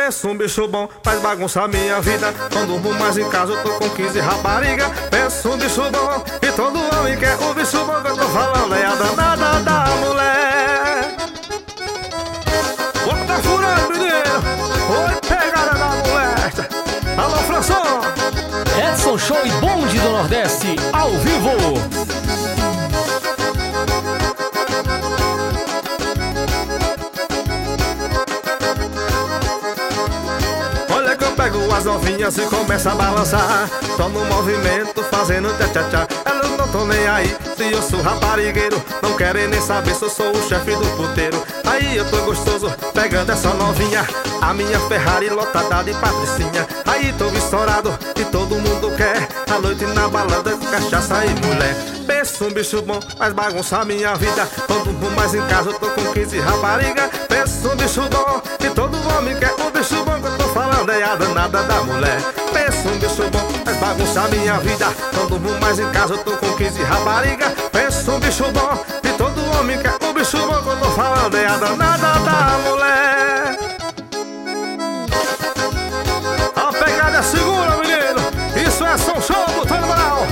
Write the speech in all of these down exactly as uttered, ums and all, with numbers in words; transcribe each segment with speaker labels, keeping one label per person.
Speaker 1: Penso um bicho bom, faz bagunça a minha vida. Não durmo mais em casa, eu tô com quinze rapariga. Penso um bicho bom, e todo homem quer o bicho bom que eu tô falando. É a danada da mulher. Bota furando, menino. Oi, pegada da mulher. Alô, Françon.
Speaker 2: Edson Show e Bonde do Nordeste, ao vivo.
Speaker 1: Pego as novinhas e começa a balançar. Tô no movimento fazendo tchá-tchá-tchá. Elas não tão nem aí se eu sou raparigueiro. Não querem nem saber se eu sou o chefe do puteiro. Aí eu tô gostoso pegando essa novinha. A minha Ferrari lotada de patricinha. Aí tô estourado e todo mundo quer. A noite na balada com cachaça e mulher. Penso um bicho bom, faz bagunça a minha vida. Quando vou mais em casa eu tô com quinze rapariga. Penso um bicho bom e todo homem quer o bicho bom que eu tô falando. É a danada da mulher. Penso um bicho bom, faz bagunça a minha vida. Quando vou mais em casa eu tô com quinze rapariga. Penso um bicho bom e todo homem quer o bicho bom que eu tô falando. É a danada da mulher. A pegada é segura, menino. Isso é som show, botando moral.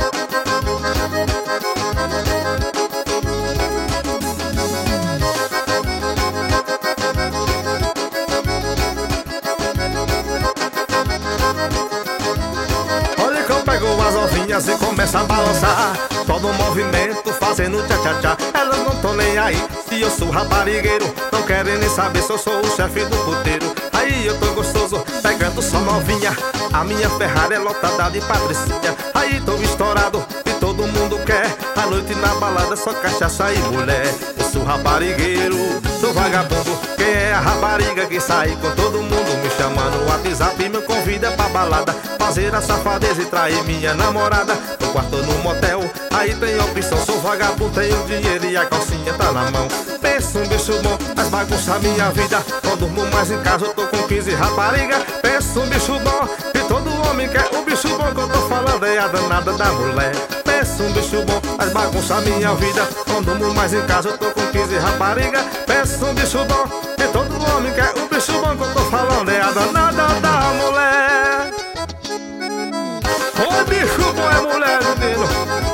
Speaker 1: Pego as novinhas e começa a balançar. Todo o movimento fazendo tchá-tchá-tchá. Elas não tão nem aí se eu sou raparigueiro. Não querem nem saber se eu sou o chefe do puteiro. Aí eu tô gostoso pegando só novinha. A minha Ferrari é lotada de patricinha. Aí tô estourado e todo mundo quer. A noite na balada só cachaça e mulher. Eu sou raparigueiro, sou vagabundo. Quem é a rapariga que sai com todo mundo? Me chama no WhatsApp e me convida pra balada. Fazer a safadeza e trair minha namorada. No quarto no motel, aí tem opção. Sou vagabundo, tenho dinheiro e a calcinha tá na mão. Penso um bicho bom, faz bagunça a minha vida. Não durmo mais em casa, eu tô com quinze rapariga. Penso um bicho bom, e todo homem quer o bicho bom que eu tô falando. É a danada da mulher. Penso um bicho bom, faz bagunça a minha vida. Não durmo mais em casa, eu tô com quinze rapariga. Penso um bicho bom, e todo homem quer o bicho bom que eu tô falando. É a danada da mulher. Ô bicho bom é mulher, menino.